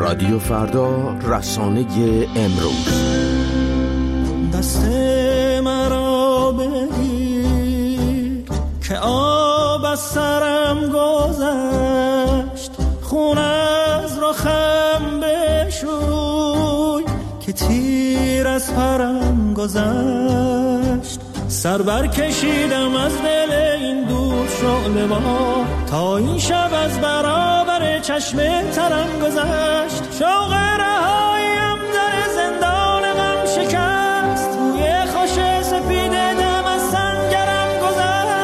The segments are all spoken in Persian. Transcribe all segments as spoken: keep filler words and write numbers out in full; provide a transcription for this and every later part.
رادیو فردا، رسانه امروز. دست مرا بگیر که آب از سرم گذشت، خون از رخم بشوی که تیر از پرم گذشت. سر بر کشیدم از دل این دور شعله با، تا این شب از برابر چشم ترم گذشت. شوق رهاییم در زندان غم شکست، روی خوش سپید دم از سنگرم گذشت.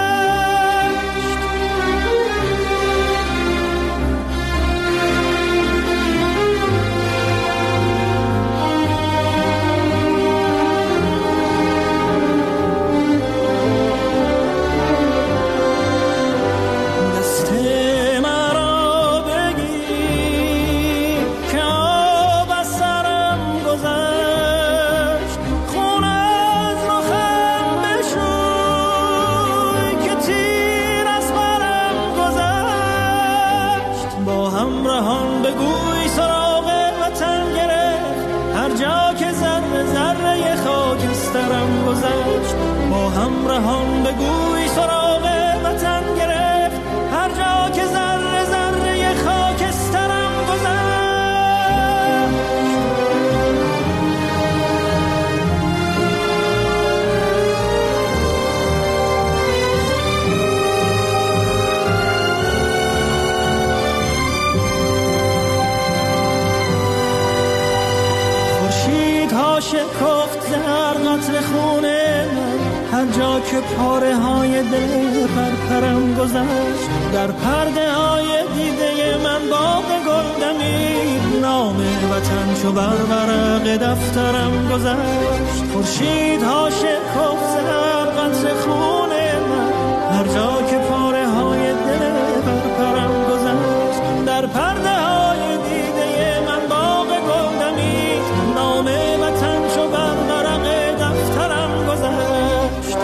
با همراهان بگوی سراغ وطن گرفت، هر جا که ذره ذره خاکسترم گذشت. خورشید ها شکفت در قطر خونه من، هر جا که پاره های دل پرپرم گذشت. در پرده های دیده من باغ گل دمید، نام وطن چو بر ورق دفترم گذشت. خورشید ها شکفت در قطر خون من، هر جا که پاره های دل پرپرم گذشت. در پرده های دیده من باغ گل دمید، نام وطن چو بر ورق دفترم گذشت.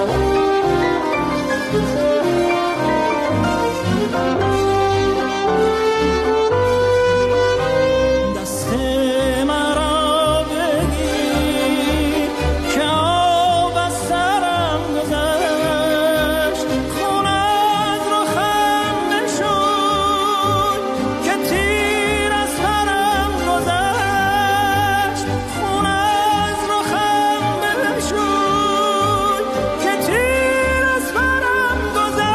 دست مرا بگیر که آب از سرم گذشت، خون از رخم بشوی که تیر از پرم گذشت. خون از رخم بشوی که تیر از پرم گذشت.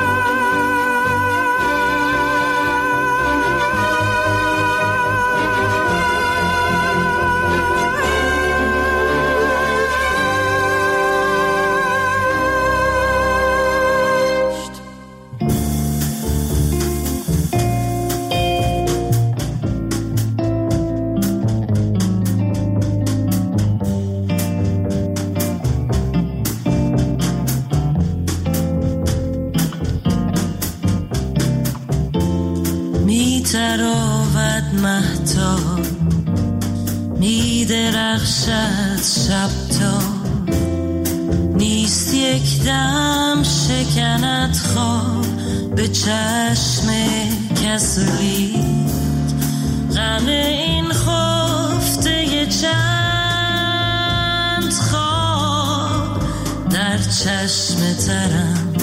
می تراود مهتاب، می درخشد شب تا، نیست یک دم شکند خواب به چشم کسری. غم این خفته چند خواب در چشم ترم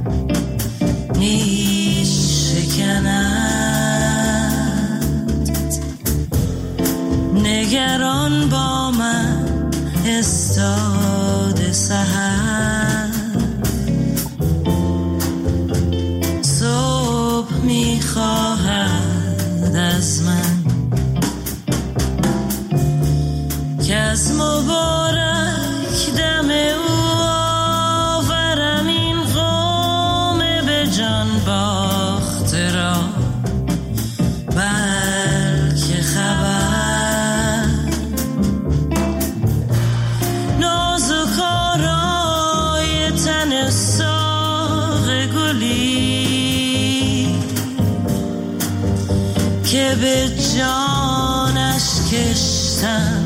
می شکند. نگران با من استاد سحر، صبح میخواهد از من که از مبارک دم او آورم این قوم به جان باخته را. بلکه خبر نازک آرای تن ساق گلی که به جانش کشتم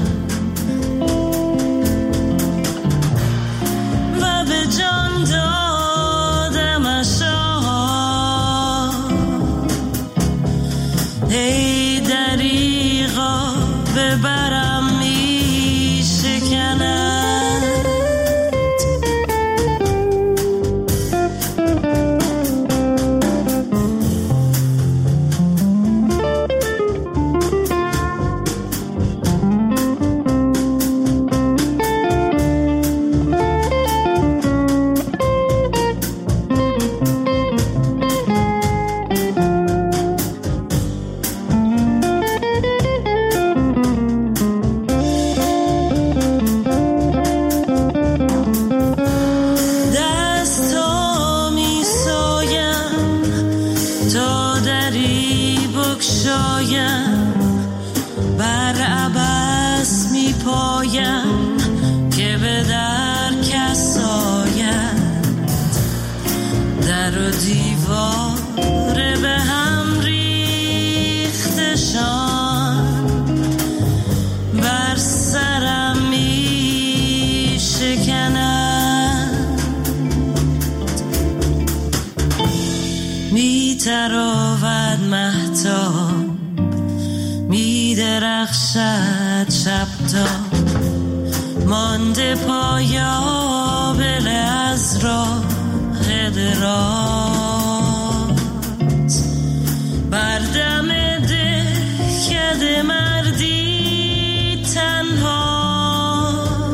و به جان دادمش. ای دری برم می شکند. بر عبث می پایم که به در کس آید، در و دیوار به هم ریختشان بر سرم می شکند. می تراود مهتاب، می درخشد شب تا مانده پایابل از راه دراز. بر دم دهکده مردی تنها،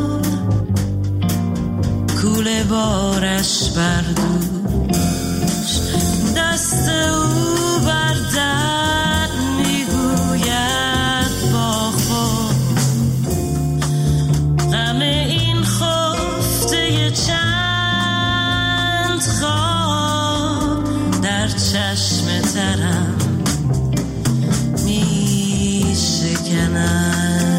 کوله بارش بر دوش، دست او بر در میگوید با خود غم این خفته چند خواب در چشم ترم می شکند.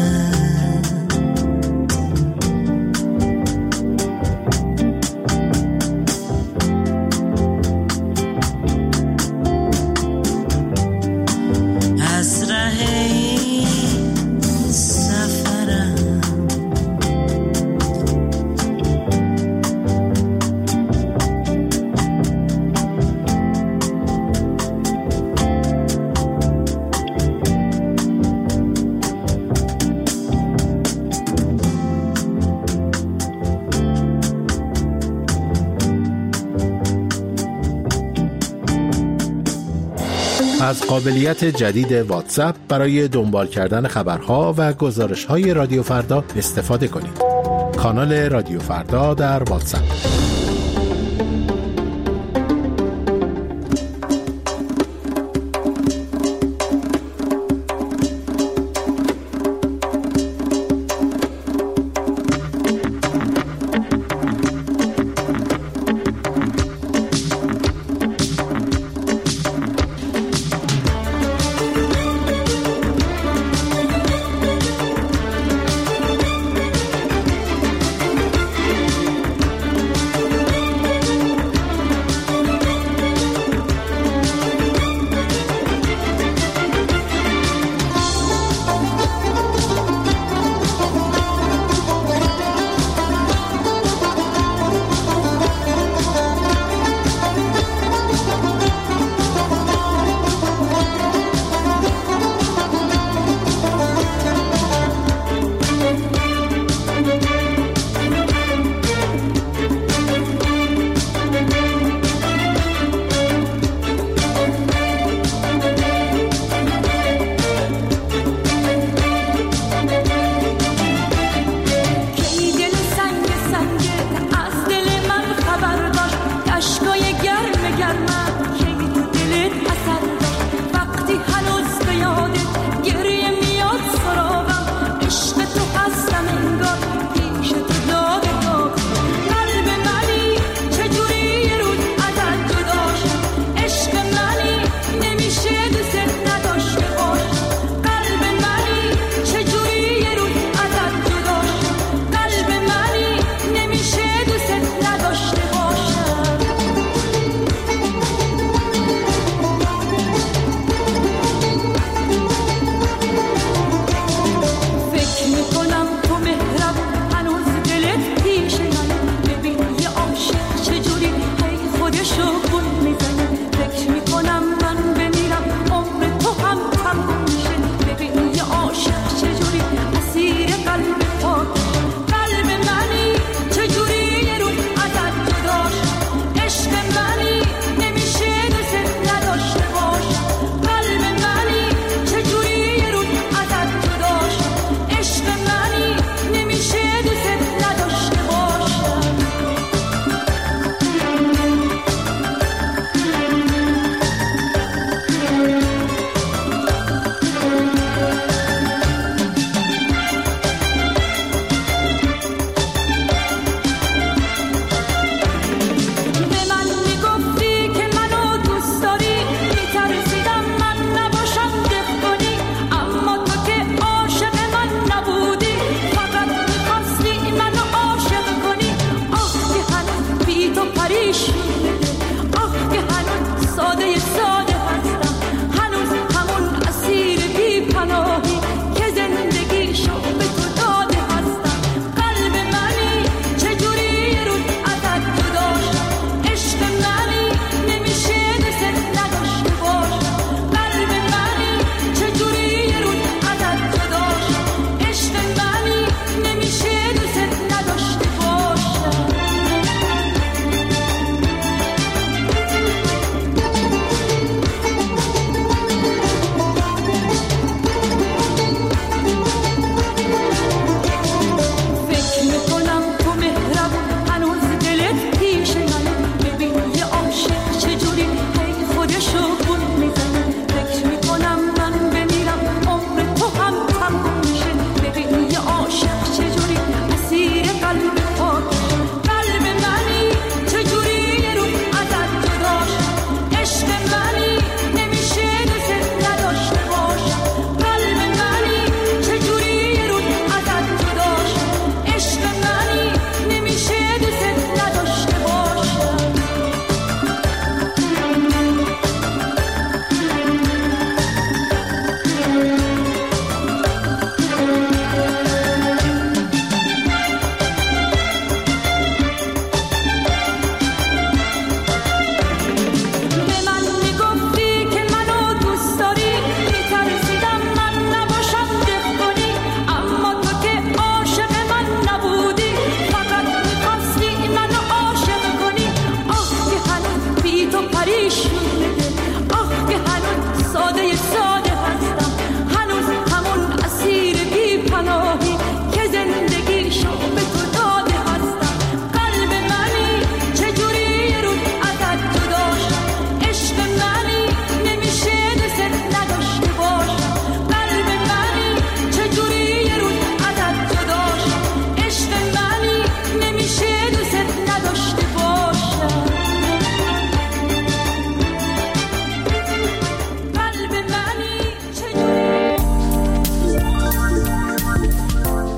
از قابلیت جدید واتساپ برای دنبال کردن خبرها و گزارش‌های رادیو فردا استفاده کنید. کانال رادیو فردا در واتساپ.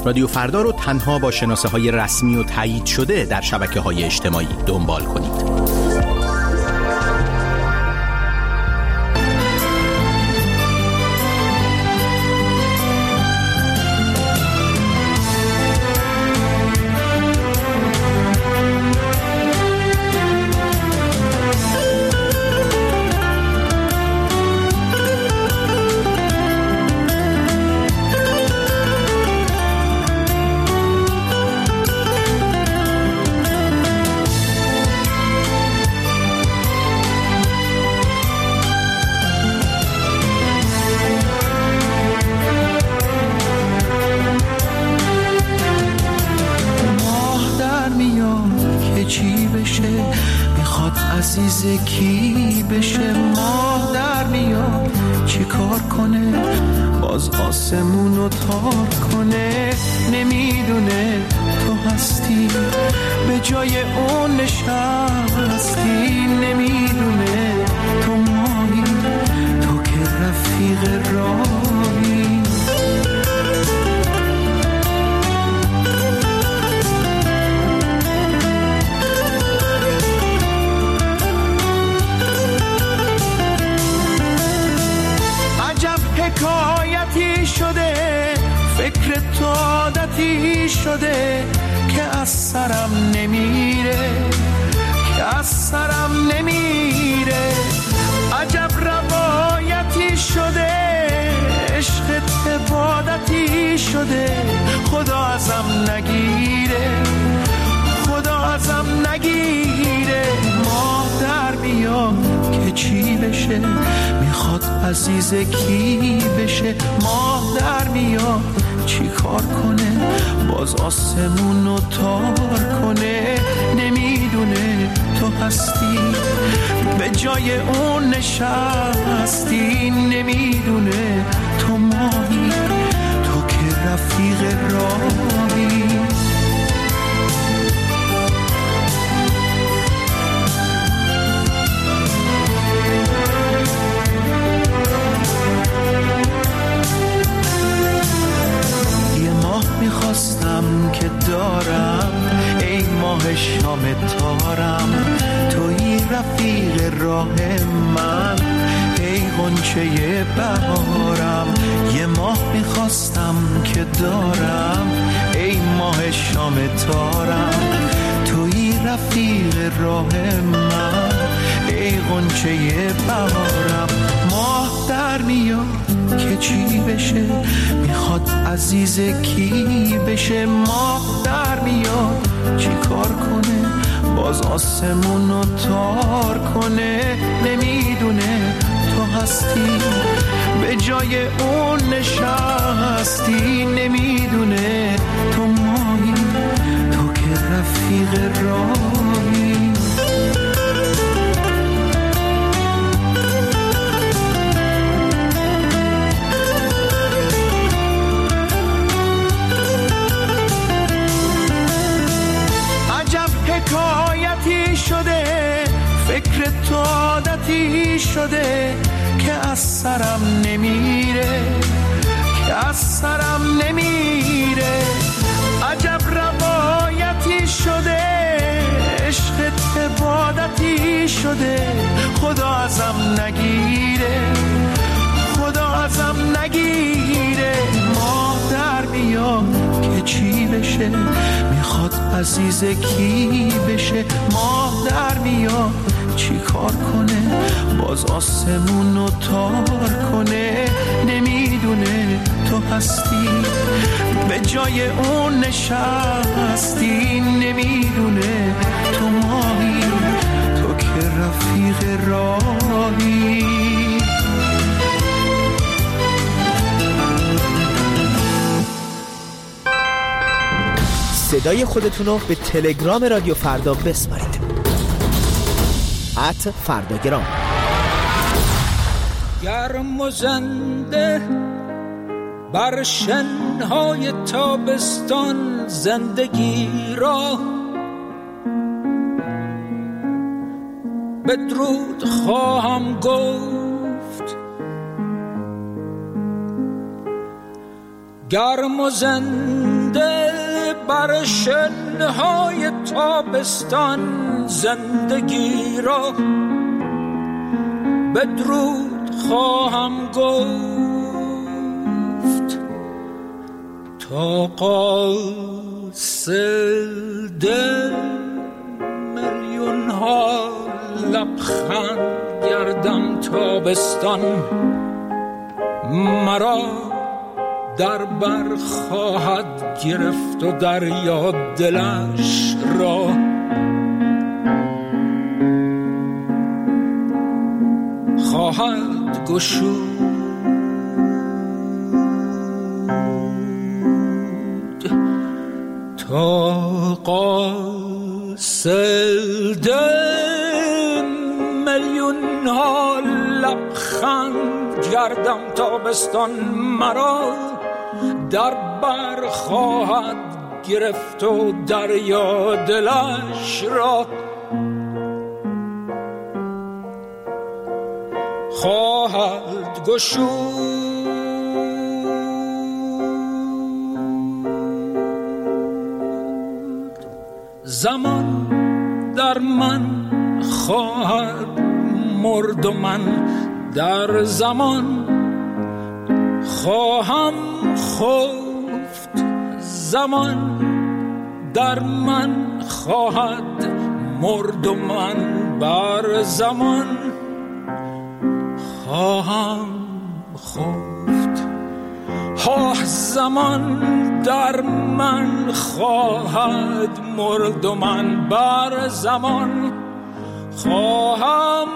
رادیو فردا رو تنها با شناسه های رسمی و تایید شده در شبکه های اجتماعی دنبال کنید. عزیز کی بشه، ماه در میاد چی کار کنه، باز آسمون رو تار کنه، نمیدونه تو هستی به جای اون نشستی، نمیدونه تو ماهی، تو که رفیق راهی. حکایتی شده فکر تو عادتی شده که از سرم نمیره، که از سرم نمیره. عجب روایتی شده عشق عبادتی شده، خدا ازم نگیره، خدا ازم نگیره. ماه در میاد که چی بشه، میخواد عزیز کی بشه، ماه در میاد چی کار کنه، باز آسمون رو تار کنه، نمیدونه تو هستی به جای اون نشستی، نمیدونه تو ماهی، تو که رفیق راهی. میخواستم که دارم ای ماه شام تارم، توی رفیق راه من ای غنچه بهارم. یه ماه میخواستم که دارم ای ماه شام تارم، توی رفیق راه من ای غنچه بهارم. ماه در میاد که چی بشه، میخواد عزیز کی بشه، ماه در میاد چی کار کنه، باز آسمون رو تار کنه، نمیدونه تو هستی به جای اون نشستی، نمیدونه تو ماهی، تو که رفیق راهی. حکایتی شده فکر تو عادتی شده که از سرم نمیره، که از سرم نمیره. عجب روایتی شده عشق عبادتی شده، خدا ازم نگیره، خدا ازم نگیره. ماه در میاد که چی بشه، میخواد عزیز کی بشه، ماه در میاد چی کار کنه، باز آسمون رو تار کنه، نمیدونه تو هستی به جای اون نشستی، نمیدونه تو ماهی، تو که رفیق راهی. صدای خودتون رو به تلگرام رادیو فردا بسپارید. ات فرداگرام. گرم و زنده بر شنهای تابستان زندگی را بدرود خواهم گفت. گرم و زنده زنده بر شنهای تابستان زندگی را بدرود خواهم گفت تا قاصد میلیون ها لبخند گردم تابستان مرا در بر خواهد گرفت و دریا دلش را خواهد گشود تا قاصد میلیون ها لبخند گردم تابستان مرا در بر خواهد گرفت و دریا دلش را خواهد گشود زمان در من خواهد مرد و من در زمان خواهم خفت زمان در من خواهد مرد و من بر زمان خواهم خفت ها زمان در من خواهد مرد و من بر زمان خواهم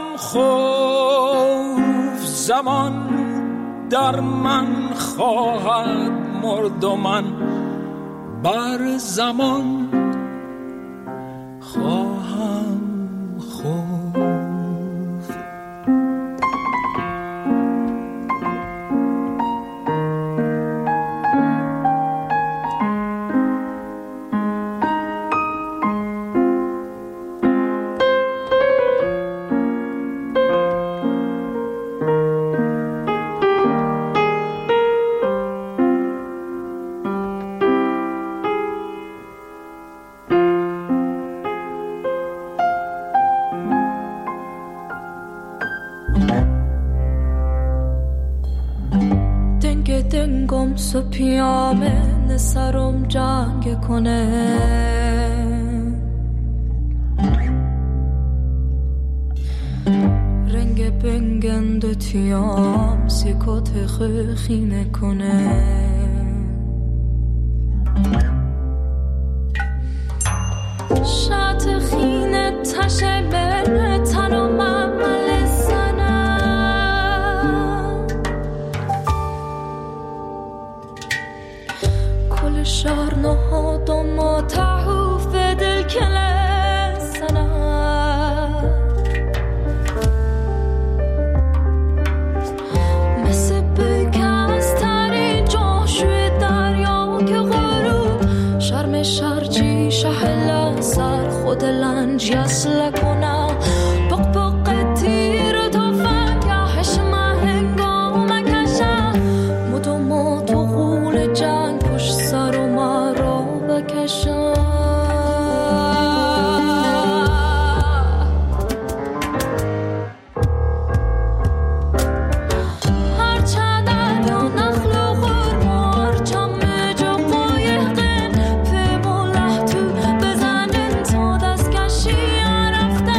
خفت زمان در من خواهد مرد و من بر زمان خواهم خفت. سو پیامه سرم جنگ کنه رنگ بنگند تیام سیکوت خخینه کنه شات خینه تشه بره تنو عمل شهر نهاد ما تعوف دل کل سنه مثل بکستری جاشوی دریا که غروب شرم شرجی شهل سر خود لنج یسل کنه بق بق تیر تا فنگه حشمه هنگام کشه مدو مدو غول جنگ پشت سر و مرا بکشه رفتن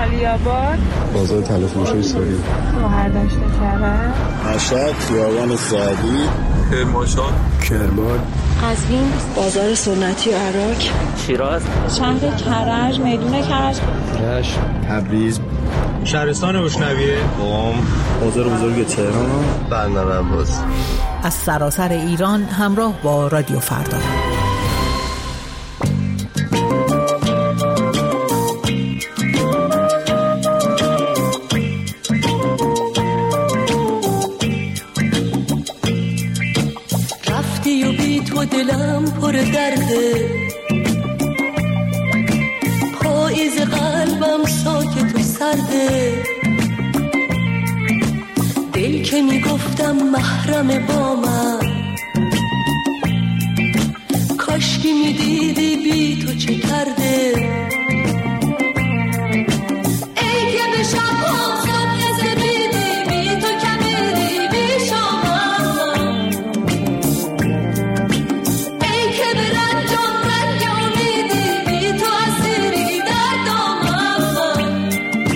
علی‌آباد، بازار طلای‌فروشی سوری، مهردشت کرج، مشهد، خیابان سعدی، کرمانشاه، کرمان، قزوین، بازار سنتی و عراق، شیراز، شهر کرج، میدون کرج، رشت، تبریز، شهرستان روشنویه، قم، بازار بزرگ تهران، برنامه باز. از سراسر ایران همراه با رادیو فردا. رفتی و بی تو دلم پر درده، پاییز قلبم ساکت و سرده، دل که میگفتم محرم با من، کاشکی میدیدی بی تو چه کرده. ای که به شب هم صبح زدیدی بی تو کمیدی بی شامم، ای که به رنجم رنگ امیدی بی تو اسیری در دامم.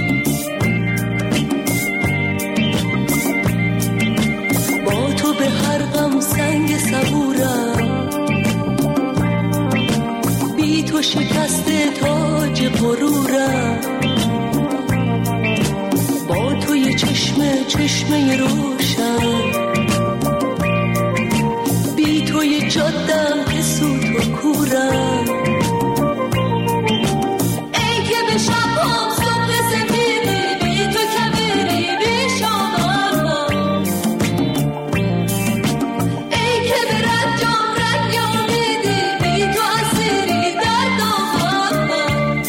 با تو به هر غم سنگ صبورم، بی تو شکست تاج غرورم، با تو یه چشمه چشمه روشن، بی تو یه جادم که سوت و کورم. ای که به شب هم صبح سفیدی بی تو کبیری بی شامم، ای که به رنجم رنگ امیدی بی تو اسیری در دامم.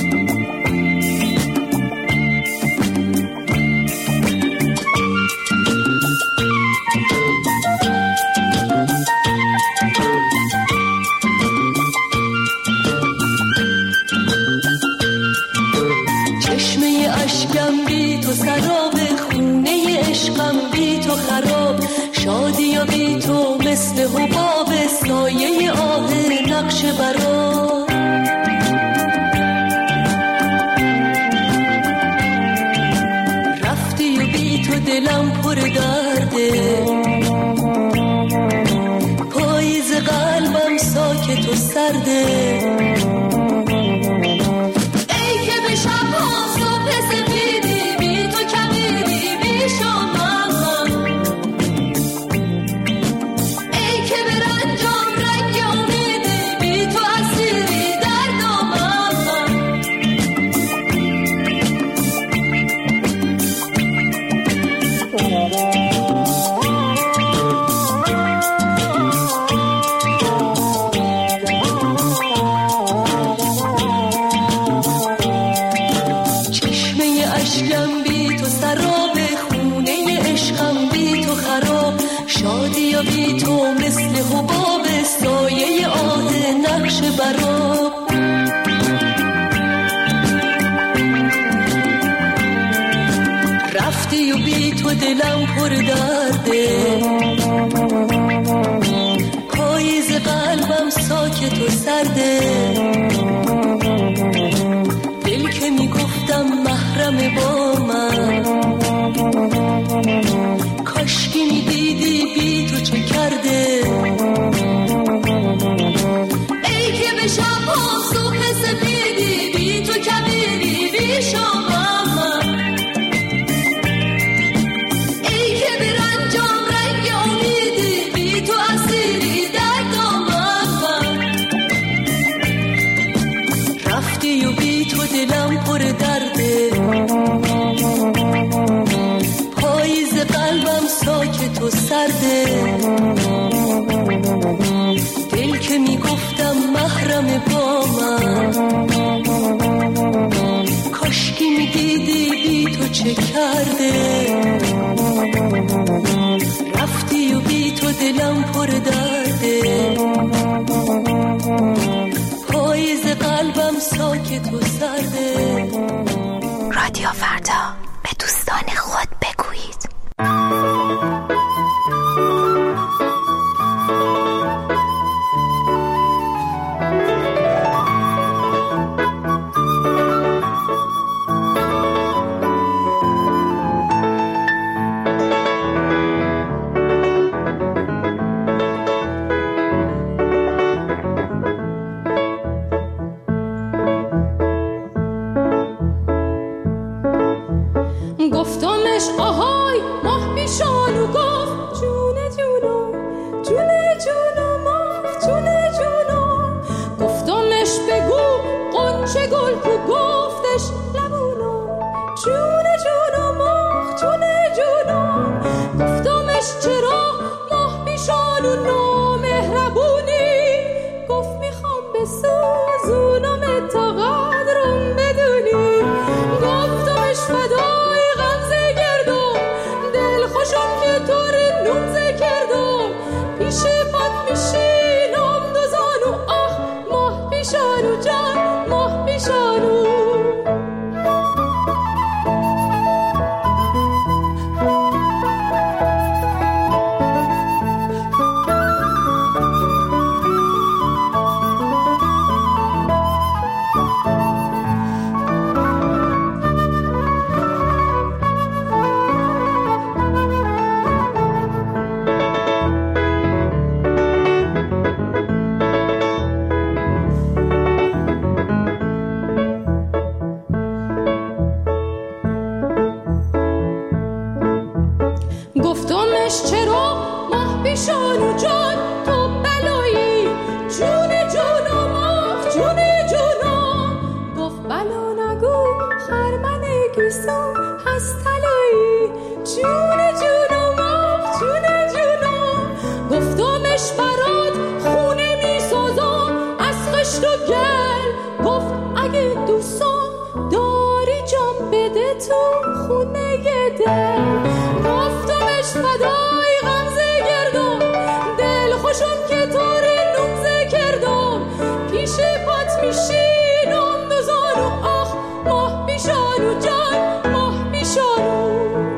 چشمه اشکم بی تو سراب، خونه عشقم بی تو خراب، شادی و بی تو مثل حباب، سایه آه نقش برا. رفتی و بی تو دلم پر درده، پاییز قلبم ساکت و سرده، ای که به شب هم صبح سفیدی بی تو کمیدی بی شامم، ای که به رنجم رنگ امیدی بی تو اسیری در دامم. چشمه اشکم بی تو سراب، خونه عشقم بی تو خراب، شادی و بی تو مثل حباب، سایه آه نقش براب. رفتی و بی تو دلم پر درده، پاییز قلبم ساکت و سرده، دل که میگفتم محرم با من، کاشکی میدیدی بی تو چه کرده. ای که به شب هم صبح سپیدی بی تو کبیری بی شامم، ای که به رنجم رنگ امیدی بی تو اسیری در دامم. رفتی و بی تو دلم پر درده، پاییز قلبم ساکت و سرده، دل که میگفتم محرم با من، کاشکی میدیدی بی تو چه کرده. رفتی و بی تو دلم پر درده، پاییز قلبم ساکت و سرده. رادیو فردا، به دوستان خود بگویید. گفتمش آهای ماه پیشانو گفت جونه جونو جونه جونو ماه جونه جونو. گفتمش بگو قنچه گل کو گفتش لبونو جونه جونو ماه جونه جونو. گفتمش چرا ماه پیشانو نامهربونی گفت میخوام بسوزونم تا قدرم بدونی. گفتمش فدای غمزه گردم دل خوشم که طور نومزه کردم پیش پات میشینم دو زانو آه ماه پیشانو جان ماه پیشانو. گفتمش چرا ماه پیشانو جان تو بلایی جونه جونو ماه جونه جونو. گفت بلا نگو خرمن گیسو هست طلایی جونه جونو ماه جونه جونو. گفتمش برات خونه میسازم از خشت و گل گفت اگه دوستان داری جام بده تو خونه دل. گفتمش فدای غمزه گردم دل خوشم که طور نومزه کردم پیش پات میشینم دو زانو آخ ماه پیشانو جان ماه پیشانو.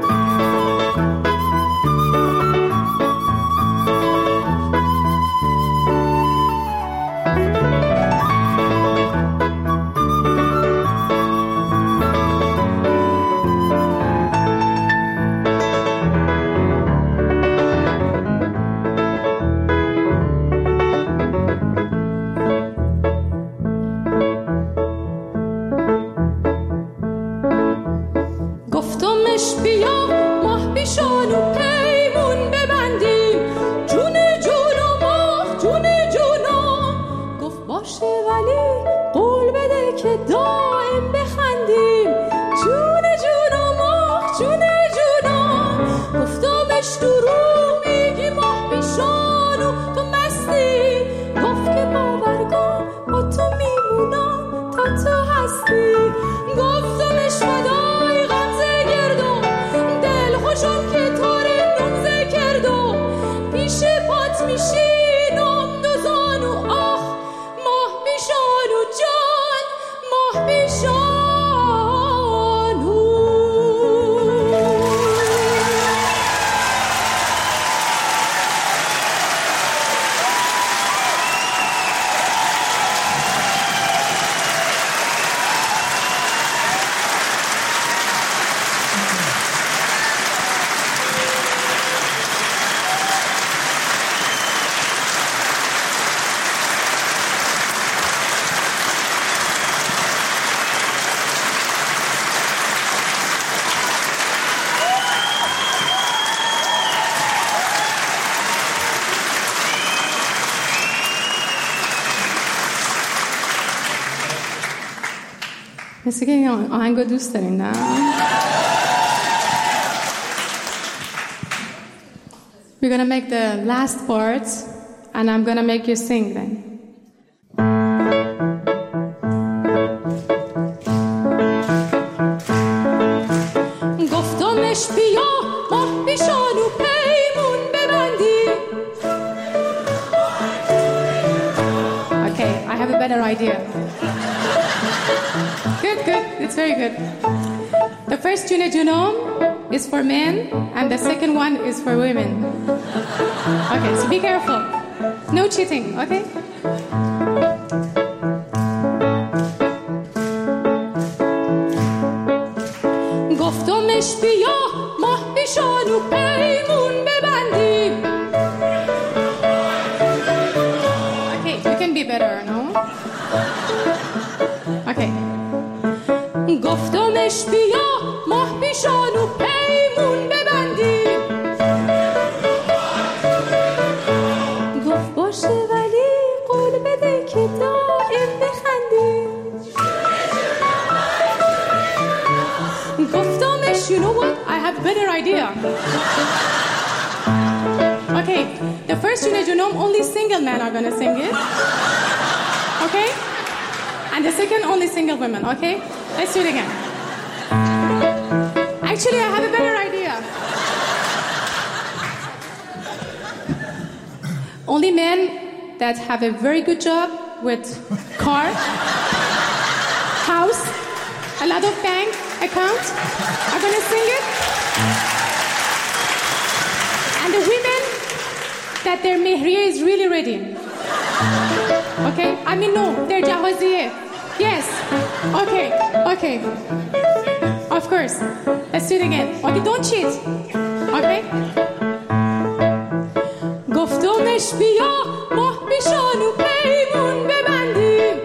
گفتمش بیا ماه پیشانو پیمون ببندیم جونه جونو ماه جونه جونو. گفت باشه ولی قول بده که دائم بخندیم جونه جونو ماه جونه جونو. گفتمش دروغ میگی ماه پیشانو تو مستی گفت که باور کن با تو میمونم تا تو هستی. گفتمش فدای غمزه گردم دل خوشم که طور نومزه کردم پیش پات میشینم دو زانو آخ ماه پیشانو جان ماه پیشانو. مثل که این آهنگو دوست دارین نه؟ We're gonna make the last part and I'm gonna make you sing then. گفتمش بیا ماه پیشانو پیمون ببندیم. Okay, I have a better idea. Good, good. It's very good. The first June Junome is for men and the second one is for women. Okay, so be careful. No cheating, okay? گفتمش بیا ماه پیشانو پیمون ببندیم. Okay, you can be better, no? Okay. گفتمش بیا ماه پیشانو wish, you know what? I have a better idea. Okay, the first June Genome, only single men are gonna sing it. Okay? And the second, only single women, okay? Let's do it again. Actually, I have a better idea. Only men that have a very good job with car, house, a lot of bank accounts are gonna sing it. And the women that their mehriye is really ready. Okay? I mean, no, their jahaziye. Yes. Okay. Okay. Of course. Let's do it again. Okay, don't cheat. Okay? گفتمش بیا ماه پیشانو پیمون ببندیم.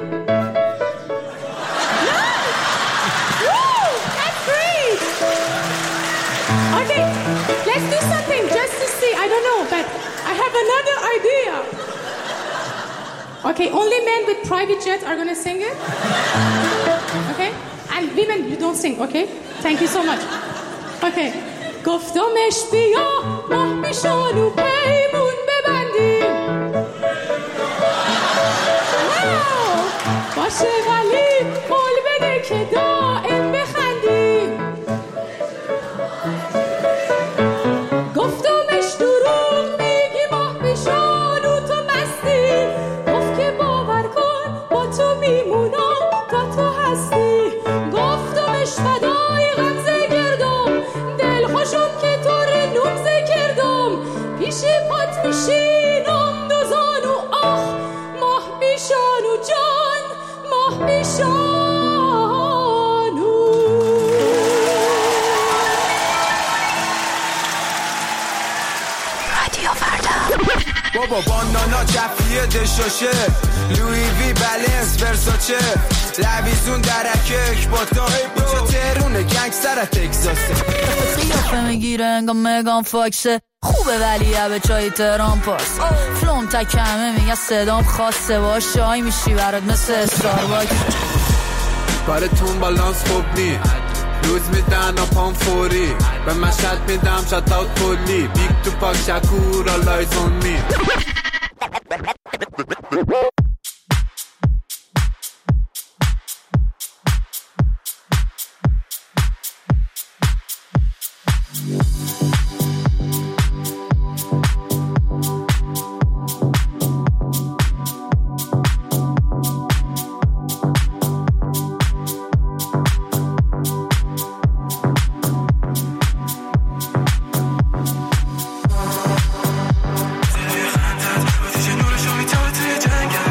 That's great. Okay, let's do something just to see. I don't know, but I have another idea. Okay, only men with private jets are gonna sing it. Okay, and women, you don't sing. Okay, thank you so much. Okay, گفتمش بیا ماه پیشانو پیمون ببندیم. واو، باشه ولی قول بده که دائم بخندیم. گفتمش دروغ میگی ماه پیشانو تو مستی. گفت که باور کن با تو میمونم تا تو هستی. گفتمش فدای غمزه گردم دل خوشم که تو رنومزه کردم. پیش پات میشینم دوزانو آخ ماه پیشانو جان ماه پیشانو. رادیو فردا. بابا بانانا کفیه دشاشه لوی وی بلنس ورساچه لویزون درکک با تا اینجا تهرونه گنگستر تکزاسه. قیافه میگیره انگا مگان فاکسه. خوبه ولی به چای تهران پاس. فلوم تکمه میگه صدام خاصه باش شای میشی برات مثل استارباکس. کارتون بالانس خوب نی روز میدن و پام فوری به مشهد میدم شات اوت کلی بیگ تو پاک شکور آلایز اون می. خندت بودی جنورشو میتابه توی جنگل.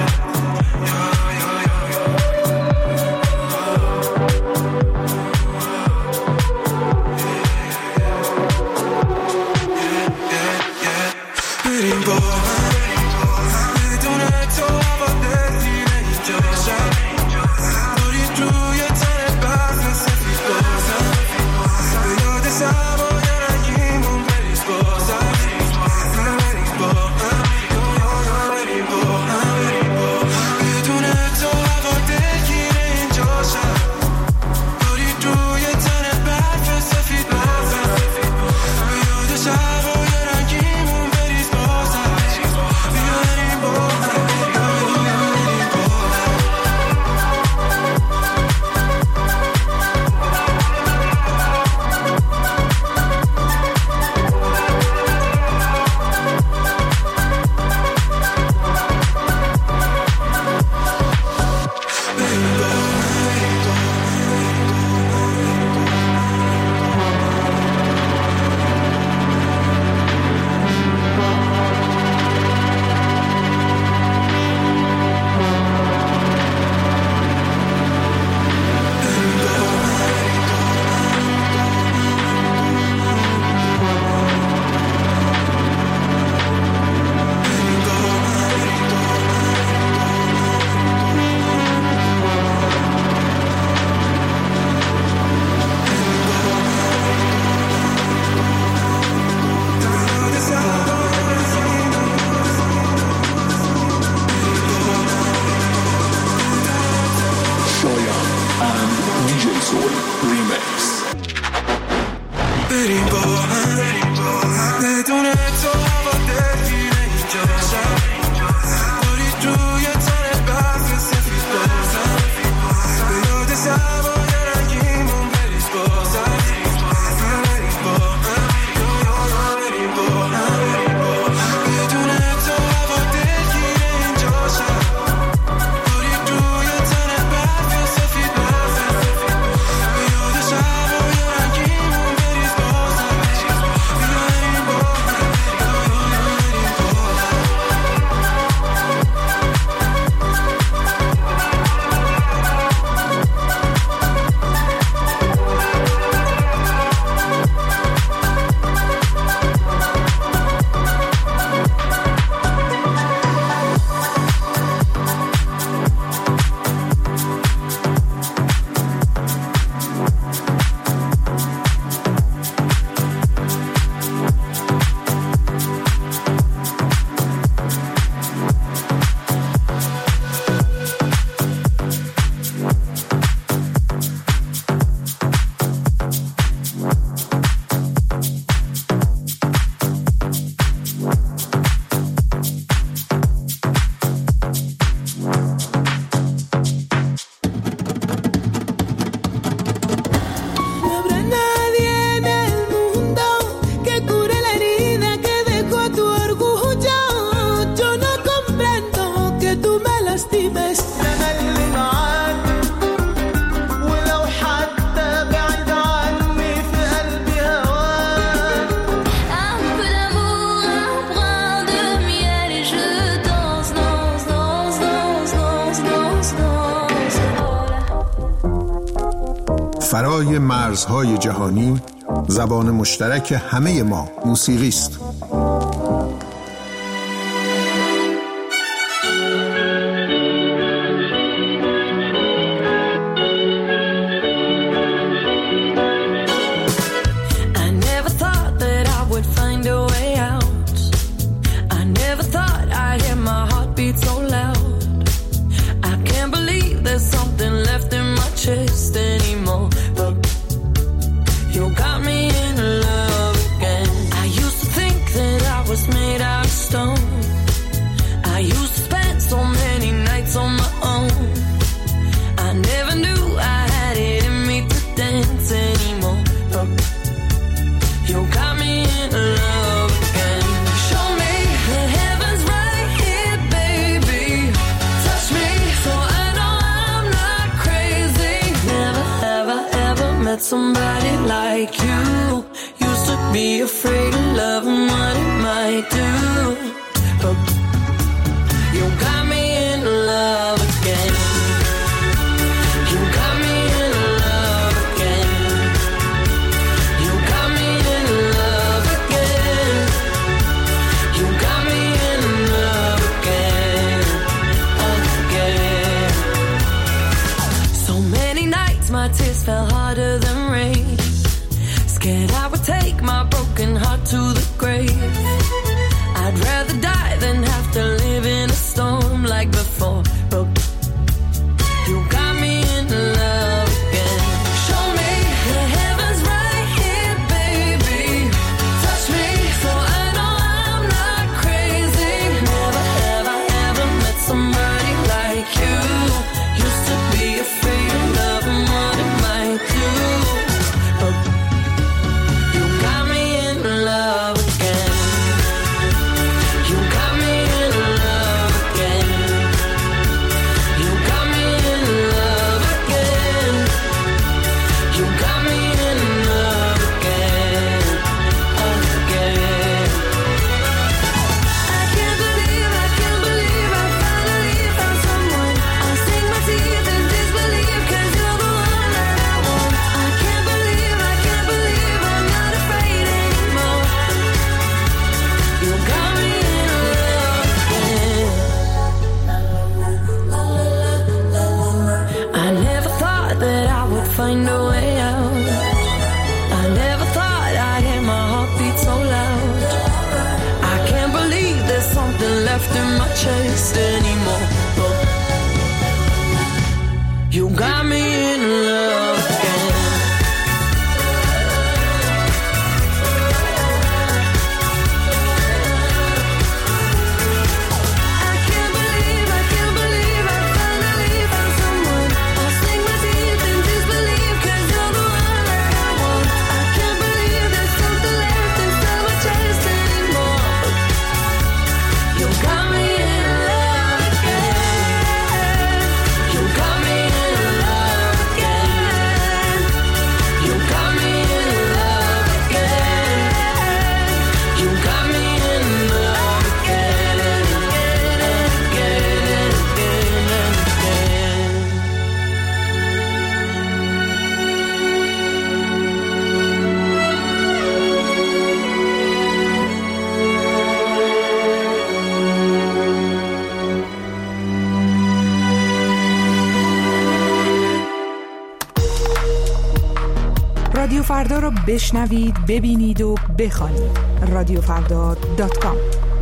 بریم با هم بدون تو هوا دلگیره اینجا شب داری روی تن برف سفید بازم به یاد سوای رنگیمون بریز بازم بریم با هم بریم با هم بدون تو هوا دلگیره اینجا شب داری روی تن برف سفید بازم به یاد سوای رنگیمون بریز بازم بریم با هم فرای مرزهای جهانی زبان مشترک همه ما موسیقی است. Somebody like you used to be afraid of love and what it might do, but you got me in love again. You got me in love again. You got me in love again. You got me in love again, again. So many nights my tears fell harder than rain. Scared I would take my broken heart to the grave. I'd rather die than have to live in a storm like before. But you got me in love again. Show me the heavens right here, baby. Touch me so I know I'm not crazy. Never have I ever met somebody like you. Used to be afraid of love and what it might do. But you got me in love again. You got me in love again. You got me in love again. You got me in love again, again. I can't believe, I can't believe I finally found someone. I'll sink my teeth in disbelief 'cause you're the one that I want. I can't believe, I can't believe I'm not afraid anymore. You got me in love again. I never thought that I would find a way out. I never thought I'd hear my heartbeat so loud. I can't believe there's something left in my chest anymore. But you got me in love again. فردا رو بشنوید، ببینید و بخوانید. رادیو فردا دات کام.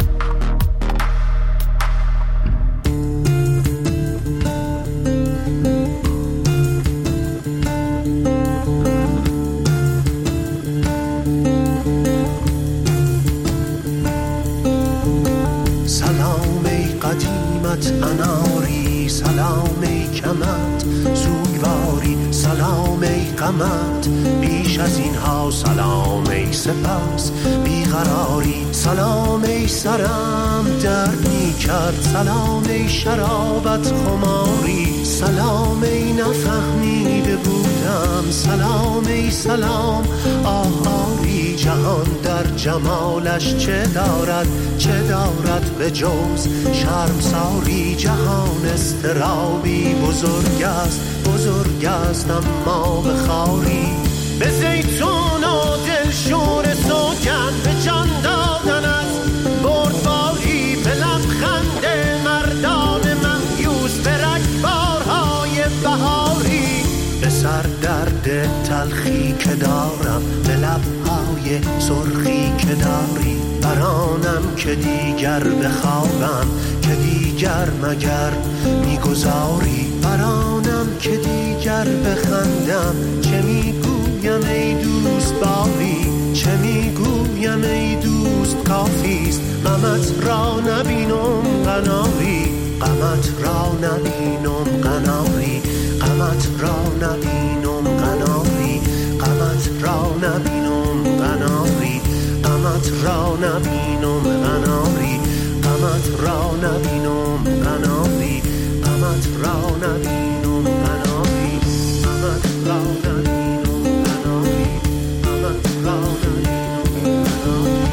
اناری سلام ای کمت سوگواری سلام ای قمت بیش از اینها سلام ای سپس بیقراری سلام ای سرم درد می کرد سلام ای شرابت خماری سلام ای نفهمیده بودم سلام ای سلام آهاری جهان در جمالش چه دارد چه دارد به جز شرمساری جهان استرابی بزرگ است بزرگ است اما به خاری به زیتون و دلشور سوگن به جان دادن از بردباری به لبخند مردان مهیوس به رگبارهای بهاری به سر درد تلخی که دارم به لبهای سرخی که داری برانم که دیگر بخوابم که دیگر مگر میگذاری برانم که دیگر بخندم چه میگویم ای دوست باری چه میگویم ای دوست کافیست غمت را نبینم قناری غمت را نبینم قناری غمت را نبینم قناری غمت را نبینم قناری غمت را نبینم قناری غمت را نبینم قناری غمت را نبینم قناری غمت را نبینم قناری غمت را نبینم قناری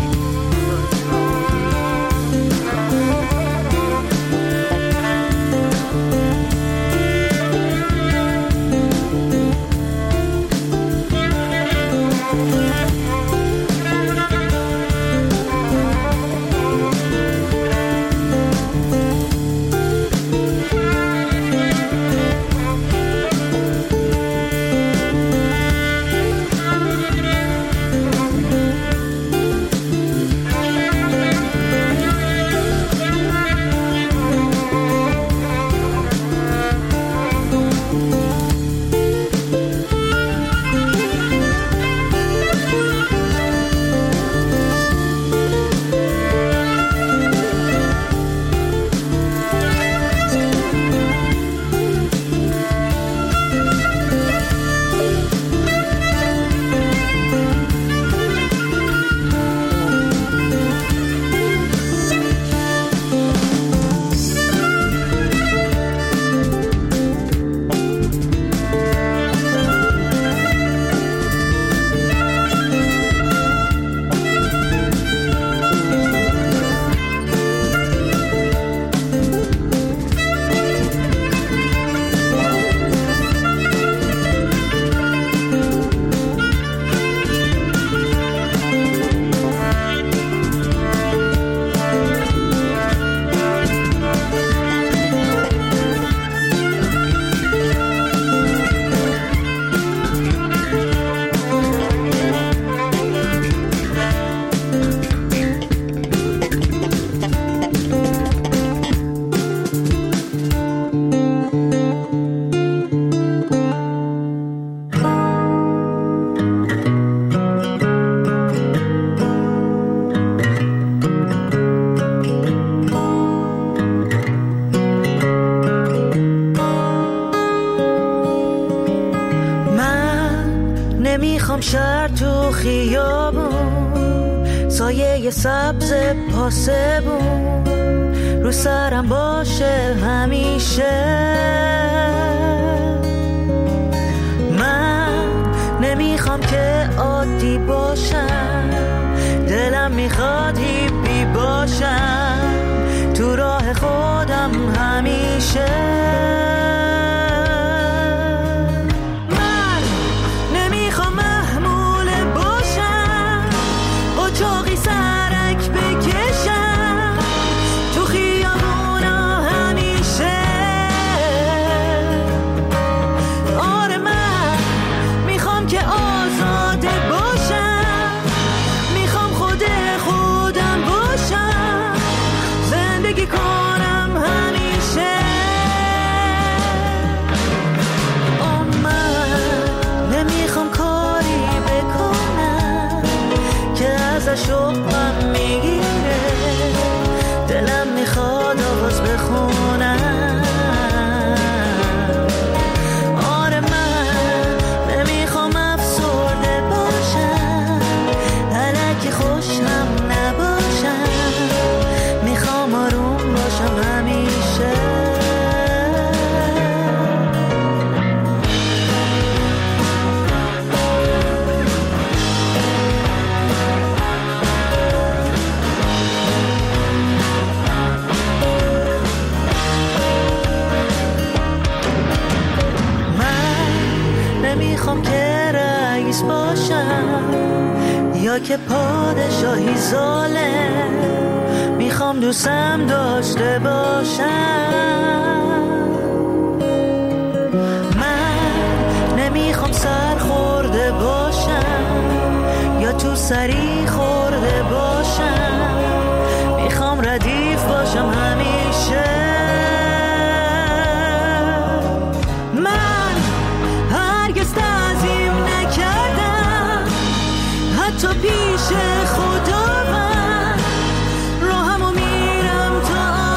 شهر تو خیابون سایه سبز پاسبون رو سرم باشه همیشه من نمیخوام که عادی باشم دلم میخواد هیپی باشم تو راه خودم همیشه آره من میخوام که آزاده صداشو غم میگیره، دلم میخواد آواز بخونم. آره من نمیخوام افسرده باشم، الکی خوشم نباشم، میخوام آروم باشم همیشه. نمیخوام که رئیس باشم یا که پادشاهی ظالم، میخوام دوستم داشته باشم. من نمیخوام سر خورده باشم یا تو سری خورده باشم، میخوام ردیف باشم همیشه. تو پیش خدا من راهمو میرم تا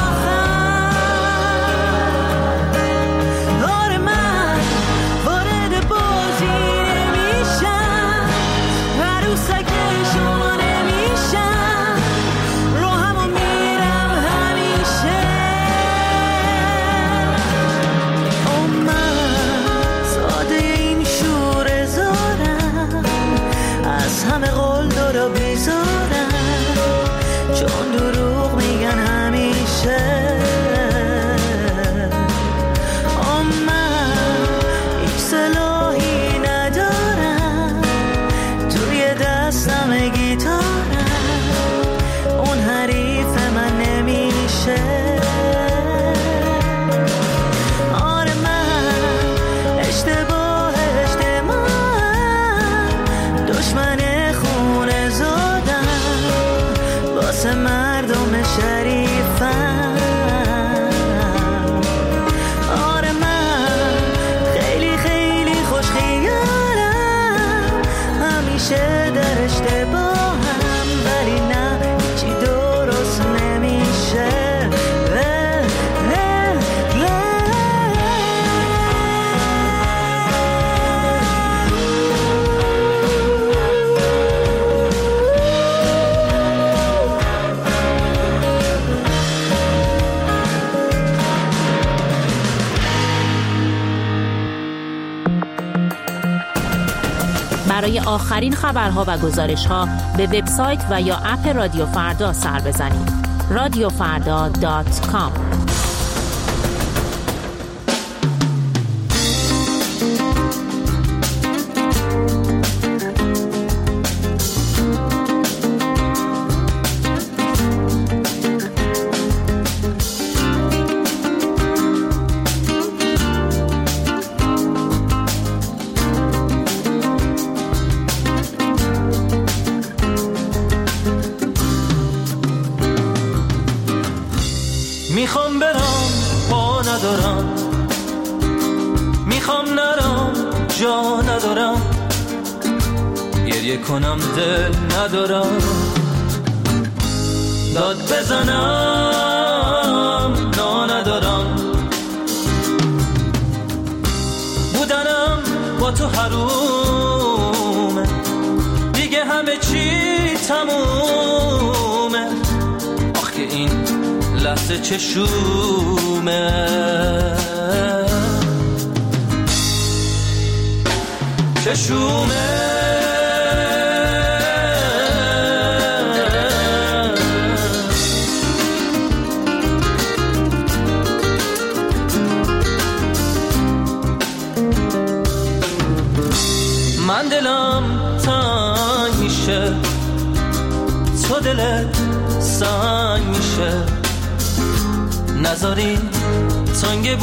آخر. آره من وارد بازی نمیشم، عروسک شما نمیشم، راهمو میرم همیشه. او من ساده این شور زارم، از همه قول دارا بیزارم، چون دروغ میگن همیشه. آم من هیچ سلاحی ندارم، توی دستم گیتارم، اون حریف من نمیشه. آره من اشتباه اشتباه دشمن خونه زادم، واسه مردم شریفم. آره من خیلی خیلی خوش خیالم، همیشه در اشتباهم، ولی نه چی درست نمیشه. برای آخرین خبرها و گزارش‌ها به وبسایت و یا اپ رادیو فردا سر بزنید. رادیو فردا دات کام. میخوام برم پا ندارم، میخوام نرم جا ندارم، گریه کنم دل ندارم، داد بزنم نا ندارم، بودنم با تو حرومه، دیگه همه چی تمومه. آخ که این لحظه چشومه، چشومه. من دلم تنگ میشه، تو دلت سنگ میشه، نذاری تنگ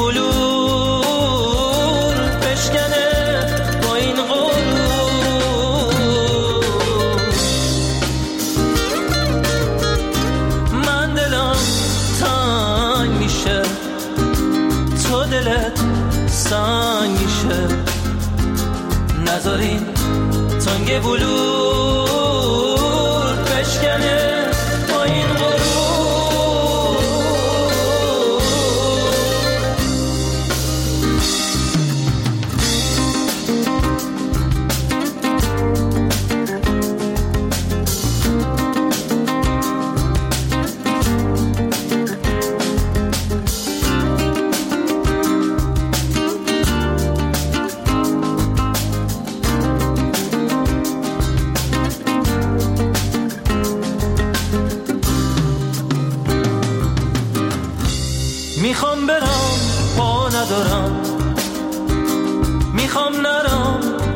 بلور بشکنه با این غرور. من دلم تنگ میشه، تو دلت سنگ میشه، نذاری تنگ بلور بشکنه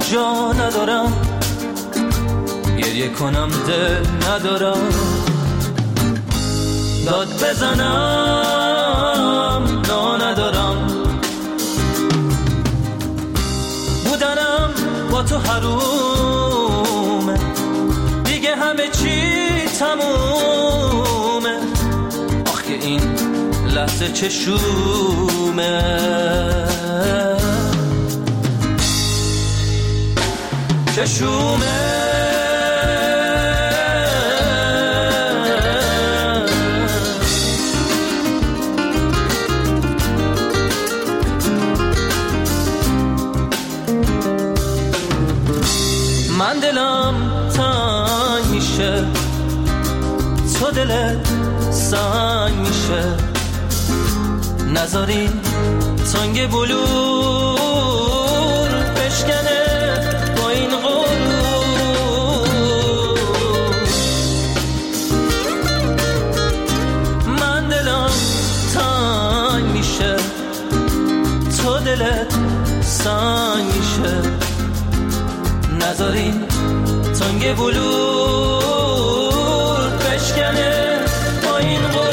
جا ندارم، گریه کنم دل ندارم، داد بزنم نا ندارم، بودنم با تو حرومه، دیگه همه چی تمومه، آخ که این لحظه چشومه، چشومه. من دلم تنگ میشه، تو دلت سنگ میشه، نذاری تنگ بلور بشکنه با این غرور. من دلم تنگ میشه، تو دلت سنگ میشه، نذاری تنگ بلور بشکنه با این غرور.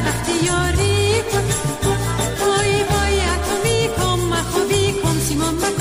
Mama